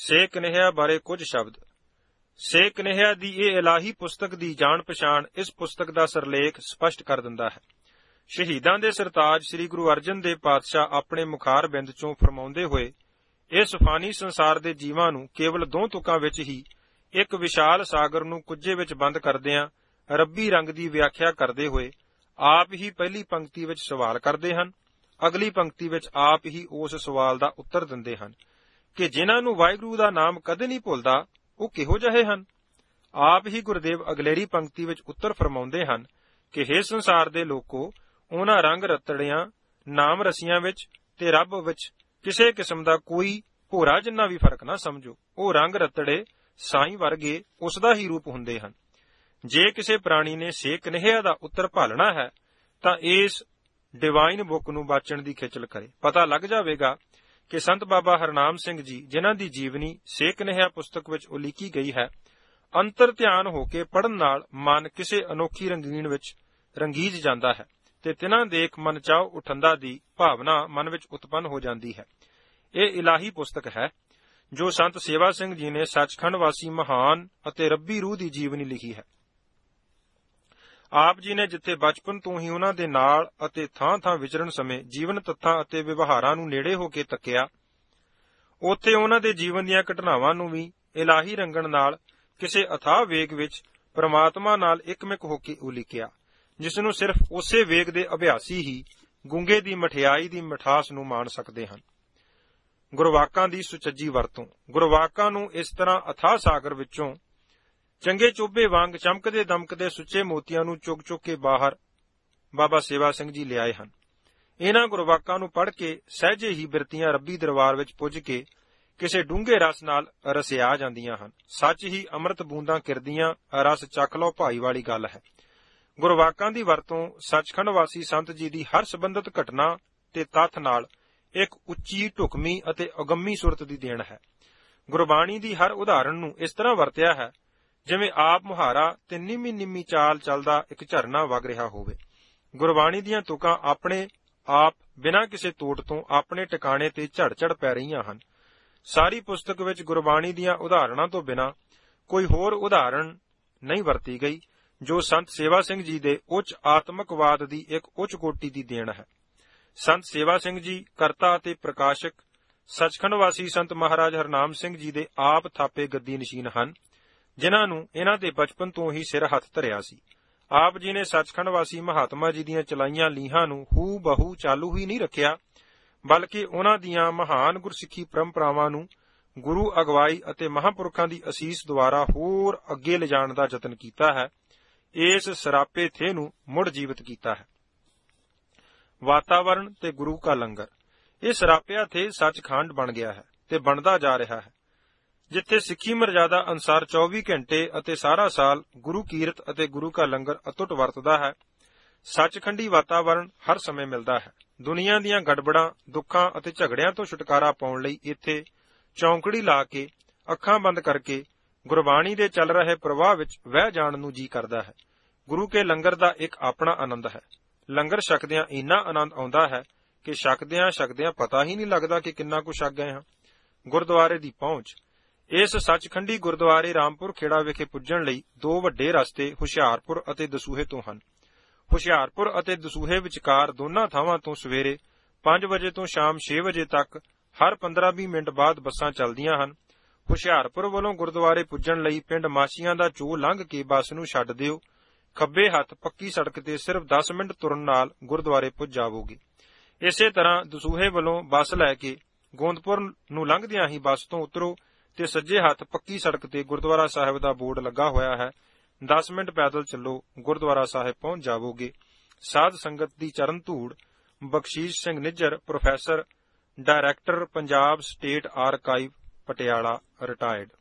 ਸੇ ਕਨ੍ਹਈਆ ਬਾਰੇ ਕੁਝ ਸ਼ਬਦ। ਸੇ ਕਨ੍ਹਈਆ ਦੀ ਇਹ ਇਲਾਹੀ ਪੁਸਤਕ ਦੀ ਜਾਣ ਪਛਾਣ ਇਸ ਪੁਸਤਕ ਦਾ ਸਿਰਲੇਖ ਸਪਸ਼ਟ ਕਰ ਦਿੰਦਾ ਹੈ। ਸ਼ਹੀਦਾਂ ਦੇ ਸਰਤਾਜ ਸ੍ਰੀ ਗੁਰੂ ਅਰਜਨ ਦੇਵ ਪਾਤਸ਼ਾਹ ਆਪਣੇ ਮੁਖਾਰ ਬਿੰਦ ਚੋਂ ਫਰਮਾਉਂਦੇ ਹੋਏ ਇਸ ਫਾਨੀ ਸੰਸਾਰ ਦੇ ਜੀਵਾਂ ਨੂੰ ਕੇਵਲ 2 ਤੁਕਾਂ ਵਿੱਚ ਹੀ ਇੱਕ ਵਿਸ਼ਾਲ ਸਾਗਰ ਨੂੰ ਕੁੱਜੇ ਵਿੱਚ ਬੰਦ ਕਰਦਿਆਂ ਰੱਬੀ ਰੰਗ ਦੀ ਵਿਆਖਿਆ ਕਰਦੇ ਹੋਏ ਆਪ ਹੀ ਪਹਿਲੀ ਪੰਕਤੀ ਵਿੱਚ ਸਵਾਲ ਕਰਦੇ ਹਨ, ਅਗਲੀ ਪੰਕਤੀ ਵਿੱਚ ਆਪ ਹੀ ਉਸ ਸਵਾਲ ਦਾ ਉੱਤਰ ਦਿੰਦੇ ਹਨ ਕਿ ਜਿਨ੍ਹਾਂ ਨੂੰ ਵਾਹਿਗੁਰੂ ਦਾ ਨਾਮ ਕਦੇ ਨਹੀਂ ਭੁੱਲਦਾ ਉਹ ਕਿਹੋ ਜਿਹੇ ਹਨ। ਆਪ ਹੀ ਗੁਰਦੇਵ ਅਗਲੇਰੀ ਪੰਕਤੀ ਵਿੱਚ ਉੱਤਰ ਫਰਮਾਉਂਦੇ ਹਨ ਕਿ ਹੇ ਸੰਸਾਰ ਦੇ ਲੋਕੋ, ਉਹਨਾਂ ਰੰਗ ਰਤੜਿਆਂ, ਨਾਮ ਰਸੀਆਂ ਵਿੱਚ ਤੇ ਰੱਬ ਵਿੱਚ ਕਿਸੇ ਕਿਸਮ ਦਾ ਕੋਈ ਭੋਰਾ ਜਿੰਨਾ ਵੀ ਫਰਕ ਨਾ ਸਮਝੋ। ਉਹ ਰੰਗ ਰਤੜੇ ਸਾਈਂ ਵਰਗੇ ਉਸ ਦਾ ਹੀ ਰੂਪ ਹੁੰਦੇ ਹਨ। ਜੇ ਕਿਸੇ ਪ੍ਰਾਣੀ ਨੇ ਸੇ ਕਨ੍ਹਈਆ ਦਾ ਉੱਤਰ ਭਾਲਣਾ ਹੈ ਤਾਂ ਇਸ ਡਿਵਾਈਨ ਬੁੱਕ ਨੂੰ ਵਾਚਣ ਦੀ ਖੇਚਲ ਕਰੇ। ਪਤਾ ਲੱਗ ਜਾਵੇਗਾ ਕਿ ਸੰਤ ਬਾਬਾ ਹਰਨਾਮ ਸਿੰਘ ਜੀ, ਜਿਨ੍ਹਾਂ ਦੀ ਜੀਵਨੀ ਸੇ ਕਨ੍ਹਈਆ ਪੁਸਤਕ ਵਿੱਚ ਉਲੀਕੀ ਗਈ ਹੈ, ਅੰਤਰ ਧਿਆਨ ਹੋ ਕੇ ਪੜ੍ਹਨ ਨਾਲ ਮਨ ਕਿਸੇ ਅਨੋਖੀ ਰੰਗੀਨ ਵਿੱਚ ਰੰਗੀਜ ਜਾਂਦਾ ਹੈ ਤੇ ਤਿਨਾਂ ਦੇਖ ਮਨ ਚਾਉ ਉਠੰਦਾ ਦੀ ਭਾਵਨਾ ਮਨ ਵਿੱਚ ਉਤਪੰਨ ਹੋ ਜਾਂਦੀ ਹੈ। ਇਹ ਇਲਾਹੀ ਪੁਸਤਕ ਹੈ ਜੋ ਸੰਤ ਸੇਵਾ ਸਿੰਘ ਜੀ ਨੇ ਸੱਚਖੰਡ ਵਾਸੀ ਮਹਾਨ ਅਤੇ ਰੱਬੀ ਰੂਹ ਦੀ ਜੀਵਨੀ ਲਿਖੀ ਹੈ। ਆਪ ਜੀ ਨੇ ਜਿੱਥੇ ਬਚਪਨ ਤੋਂ ਹੀ ਉਹਨਾਂ ਦੇ ਨਾਲ ਅਤੇ ਥਾਂ-ਥਾਂ ਵਿਚਰਨ ਸਮੇਂ ਜੀਵਨ ਤੱਥਾਂ ਅਤੇ ਵਿਵਹਾਰਾਂ ਨੂੰ ਨੇੜੇ ਹੋ ਕੇ ਤੱਕਿਆ, ਉੱਥੇ ਉਹਨਾਂ ਦੇ ਜੀਵਨ ਦੀਆਂ ਘਟਨਾਵਾਂ ਨੂੰ ਵੀ ਇਲਾਹੀ ਰੰਗਣ ਨਾਲ ਕਿਸੇ ਅਥਾਹ ਵੇਗ ਵਿੱਚ ਪ੍ਰਮਾਤਮਾ ਨਾਲ ਇਕਮਿਕ ਹੋ ਕੇ ਉਲੀਕਿਆ, ਜਿਸ ਨੂੰ ਸਿਰਫ ਉਸੇ ਵੇਗ ਦੇ ਅਭਿਆਸੀ ਹੀ ਗੁੰਗੇ ਦੀ ਮਠਿਆਈ ਦੀ ਮਿਠਾਸ ਨੂੰ ਮਾਣ ਸਕਦੇ ਹਨ। ਗੁਰਵਾਕਾਂ ਦੀ ਸੁਚੱਜੀ ਵਰਤੋਂ। ਗੁਰਵਾਕਾਂ ਨੂੰ ਇਸ ਤਰ੍ਹਾਂ ਅਥਾਹ ਸਾਗਰ ਵਿੱਚੋਂ ਚੰਗੇ ਚੋਬੇ ਵਾਂਗ ਚਮਕਦੇ ਦਮਕਦੇ ਸੁੱਚੇ ਮੋਤੀਆਂ ਨੂੰ ਚੁੱਕ ਕੇ ਬਾਹਰ ਬਾਬਾ ਸੇਵਾ ਸਿੰਘ ਜੀ ਲਿਆਏ ਹਨ। ਇਹਨਾਂ ਗੁਰਵਾਕਾਂ ਨੂੰ ਪੜ੍ਹ ਕੇ ਸਹਿਜੇ ਹੀ ਬਿਰਤੀਆਂ ਰੱਬੀ ਦਰਬਾਰ ਵਿੱਚ ਪੁੱਜ ਕੇ ਕਿਸੇ ਡੂੰਘੇ ਰਸ ਨਾਲ ਰਸਿਆ ਜਾਂਦੀਆਂ ਹਨ। ਸੱਚ ਹੀ ਅੰਮ੍ਰਿਤ ਬੂੰਦਾਂ ਕਿਰਦੀਆਂ ਰਸ ਚੱਖ ਲਓ ਭਾਈ ਵਾਲੀ ਗੱਲ ਹੈ। ਗੁਰਵਾਕਾਂ ਦੀ ਵਰਤੋਂ ਸੱਚਖੰਡ ਵਾਸੀ ਸੰਤ ਜੀ ਦੀ ਹਰ ਸੰਬੰਧਿਤ ਘਟਨਾ ਤੇ ਤੱਥ ਨਾਲ ਇੱਕ ਉੱਚੀ ਢੁਕਵੀਂ ਅਤੇ ਅਗੰਮੀ ਸੁਰਤ ਦੀ ਦੇਣ ਹੈ। ਗੁਰਬਾਣੀ ਦੀ ਹਰ ਉਦਾਹਰਣ ਨੂੰ ਇਸ ਤਰ੍ਹਾਂ ਵਰਤਿਆ ਹੈ ਜਿਵੇਂ ਆਪ ਮੁਹਾਰਾ ਤੇ ਨਿੰਮੀ ਚਾਲ ਚੱਲਦਾ ਇੱਕ ਝਰਨਾ ਵਗ ਰਿਹਾ ਹੋਵੇ। ਗੁਰਬਾਣੀ ਦੀਆਂ ਤੁਕਾਂ ਆਪਣੇ ਆਪ ਬਿਨਾਂ ਕਿਸੇ ਤੋਟ ਤੋਂ ਆਪਣੇ ਟਿਕਾਣੇ ਤੇ ਝੜ ਪੈ ਰਹੀਆਂ ਹਨ। ਸਾਰੀ ਪੁਸਤਕ ਵਿੱਚ ਗੁਰਬਾਣੀ ਦੀਆਂ ਉਦਾਹਰਣਾਂ ਤੋਂ ਬਿਨਾਂ ਕੋਈ ਹੋਰ ਉਦਾਹਰਣ ਨਹੀਂ ਵਰਤੀ ਗਈ, ਜੋ ਸੰਤ ਸੇਵਾ ਸਿੰਘ ਜੀ ਦੇ ਉੱਚ ਆਤਮਕਵਾਦ ਦੀ ਇੱਕ ਉੱਚ ਕੋਟੀ ਦੀ ਦੇਣ ਹੈ। ਸੰਤ ਸੇਵਾ ਸਿੰਘ ਜੀ ਕਰਤਾ ਅਤੇ ਪ੍ਰਕਾਸ਼ਕ ਸੱਚਖੰਡ ਵਾਸੀ ਸੰਤ ਮਹਾਰਾਜ ਹਰਨਾਮ ਸਿੰਘ ਜੀ ਦੇ ਆਪ ਥਾਪੇ ਗੱਦੀ ਨਸ਼ੀਨ ਹਨ, ਜਿਨ੍ਹਾਂ ਨੂੰ ਇਹਨਾਂ ਦੇ ਬਚਪਨ ਤੋਂ ਹੀ ਸਿਰ ਹੱਥ ਧਰਿਆ ਸੀ। ਆਪ ਜੀ ਨੇ ਸੱਚਖੰਡ ਵਾਸੀ ਮਹਾਤਮਾ ਜੀ ਦੀਆਂ ਚਲਾਈਆਂ ਲੀਹਾਂ ਨੂੰ ਹੂ ਬਹੂ ਚਾਲੂ ਹੀ ਨਹੀਂ ਰੱਖਿਆ, ਬਲਕਿ ਉਹਨਾਂ ਦੀਆਂ ਮਹਾਨ ਗੁਰਸਿੱਖੀ ਪਰੰਪਰਾਵਾਂ ਨੂੰ ਗੁਰੂ ਅਗਵਾਈ ਅਤੇ ਮਹਾਂਪੁਰਖਾਂ ਦੀ ਅਸੀਸ ਦੁਆਰਾ ਹੋਰ ਅੱਗੇ ਲਿਜਾਣ ਦਾ ਯਤਨ ਕੀਤਾ ਹੈ। ਇਸ ਸਰਾਪੇ ਥੇ ਨੂੰ ਮੁੜ ਜੀਵਤ ਕੀਤਾ ਹੈ। ਵਾਤਾਵਰਣ ਤੇ ਗੁਰੂ ਕਾ ਲੰਗਰ। ਇਹ ਸਰਾਪਿਆ ਥੇ ਸੱਚਖੰਡ ਬਣ ਗਿਆ ਹੈ ਤੇ ਬਣਦਾ ਜਾ ਰਿਹਾ ਹੈ, ਜਿੱਥੇ ਸਿੱਖੀ ਮਰਜ਼ਾਦਾ ਅਨੁਸਾਰ 24 ਘੰਟੇ ਅਤੇ ਸਾਰਾ ਸਾਲ ਗੁਰੂ ਕੀਰਤ ਅਤੇ ਗੁਰੂ ਕਾ ਲੰਗਰ ਅਤੁੱਟ ਵਰਤਦਾ ਹੈ। ਸੱਚਖੰਡੀ ਵਾਤਾਵਰਣ ਹਰ ਸਮੇਂ ਮਿਲਦਾ ਹੈ। ਦੁਨੀਆ ਦੀਆਂ ਗੜਬੜਾਂ, ਦੁੱਖਾਂ ਅਤੇ ਝਗੜਿਆਂ ਤੋਂ ਛੁਟਕਾਰਾ ਪਾਉਣ ਲਈ ਇੱਥੇ ਚੌਂਕੜੀ ਲਾ ਕੇ ਅੱਖਾਂ ਬੰਦ ਕਰਕੇ ਗੁਰਬਾਣੀ ਦੇ ਚੱਲ ਰਹੇ ਪ੍ਰਵਾਹ ਵਿੱਚ ਵਹਿ ਜਾਣ ਨੂੰ ਜੀ ਕਰਦਾ ਹੈ। ਗੁਰੂ ਕੇ ਲੰਗਰ ਦਾ ਇੱਕ ਆਪਣਾ ਆਨੰਦ ਹੈ। ਲੰਗਰ ਛਕਦਿਆਂ ਇੰਨਾ ਆਨੰਦ ਆਉਂਦਾ ਹੈ ਕਿ ਛਕਦਿਆਂ ਪਤਾ ਹੀ ਨਹੀਂ ਲੱਗਦਾ ਕਿ ਕਿੰਨਾ ਕੁ ਛਕ ਗਏ ਹਾਂ। ਗੁਰਦੁਆਰੇ ਦੀ ਪਹੁੰਚ। ਇਸ ਸੱਚਖੰਡੀ ਗੁਰਦੁਆਰੇ ਰਾਮਪੁਰ ਖੇੜਾ ਵਿਖੇ ਪੁੱਜਣ ਲਈ 2 ਵੱਡੇ ਰਸਤੇ ਹੁਸ਼ਿਆਰਪੁਰ ਅਤੇ ਦਸੂਹੇ ਤੋਂ ਹਨ। ਹੁਸ਼ਿਆਰਪੁਰ ਅਤੇ ਦਸੂਹੇ ਵਿਚਕਾਰ ਦੋਨਾਂ ਥਾਵਾਂ ਤੋਂ ਸਵੇਰੇ 5 ਵਜੇ ਤੋਂ ਸ਼ਾਮ 6 ਵਜੇ ਤੱਕ ਹਰ 15-20 ਮਿੰਟ ਬਾਅਦ ਬੱਸਾਂ ਚੱਲਦੀਆਂ ਹਨ। ਹੁਸ਼ਿਆਰਪੁਰ ਵੱਲੋਂ ਗੁਰਦੁਆਰੇ ਪੁੱਜਣ ਲਈ ਪਿੰਡ ਮਾਸੀਆਂ ਦਾ ਚੋਅ ਲੰਘ ਕੇ ਬੱਸ ਨੂੰ ਛੱਡ ਦਿਓ। ਖੱਬੇ ਹੱਥ ਪੱਕੀ ਸੜਕ ਤੇ ਸਿਰਫ 10 ਮਿੰਟ ਤੁਰਨ ਨਾਲ ਗੁਰਦੁਆਰੇ ਪੁੱਜ ਜਾਵੋਗੇ। ਇਸੇ ਤਰ੍ਹਾਂ ਦਸੂਹੇ ਵੱਲੋਂ ਬੱਸ ਲੈ ਕੇ ਗੋਂਦਪੁਰ ਨੂੰ ਲੰਘਦਿਆਂ ਹੀ ਬੱਸ ਤੋਂ ਉਤਰੋ ਤੇ ਸੱਜੇ ਹੱਥ ਪੱਕੀ ਸੜਕ ਤੇ ਗੁਰਦੁਆਰਾ ਸਾਹਿਬ ਦਾ ਬੋਰਡ ਲੱਗਾ ਹੋਇਆ ਹੈ। 10 ਮਿੰਟ ਪੈਦਲ ਚੱਲੋ, ਗੁਰਦੁਆਰਾ ਸਾਹਿਬ ਪਹੁੰਚ ਜਾਵੋਗੇ। ਸਾਧ ਸੰਗਤ ਦੀ ਚਰਨ ਧੂੜ। Bakhshish Singh Nijjar, professor, director, Punjab State Archive, Patiala, retired.